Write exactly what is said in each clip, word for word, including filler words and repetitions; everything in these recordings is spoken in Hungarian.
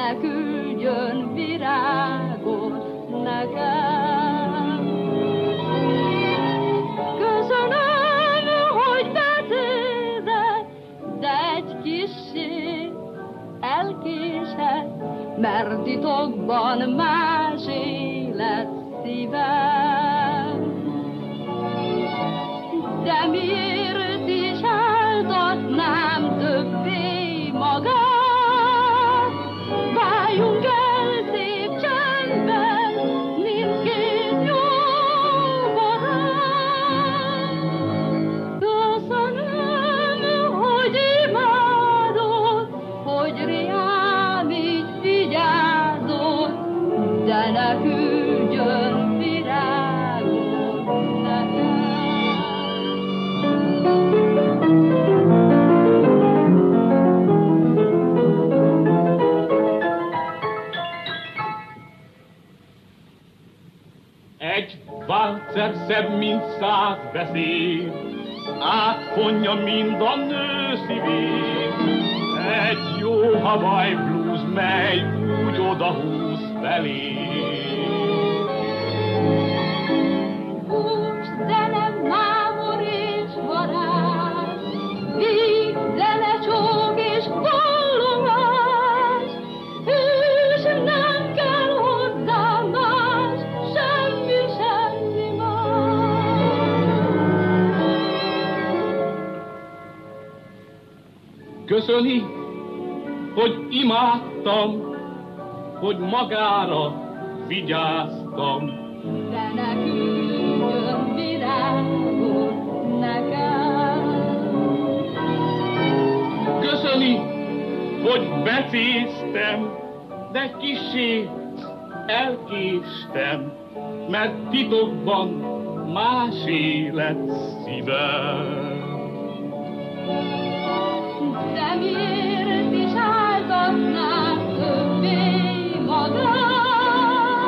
ne küldjön virágot nekem. Köszönöm, hogy beszélve, de egy kissé elkésett, mert titokban más élet szívem. De miért is áltatnám többé magát? Váljunk el szép csendben, mindkét jó barát. Köszönöm, hogy imádod, hogy rám így vigyázol, de ne küldjön virágot nekem. Egy váltszer szebb, mint száz beszéd, átfonja mind a nő szívét. Egy jó Hawaii blues, mely úgy odahúz felé. Hús zene, mámor és varázs, víg zene, csók és kollomás, és nem kell hozzá más, semmi, semmi más. Köszöni, hogy imádtam, hogy magára vigyáztam. De ne küldjön virágot nekem. Köszöni, hogy becéztem, de kissé elkéstem, mert titokban más élet szívem. De miért is áltatnák többé magát?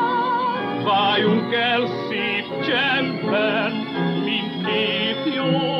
Váljunk el szép csendben, mindkét jó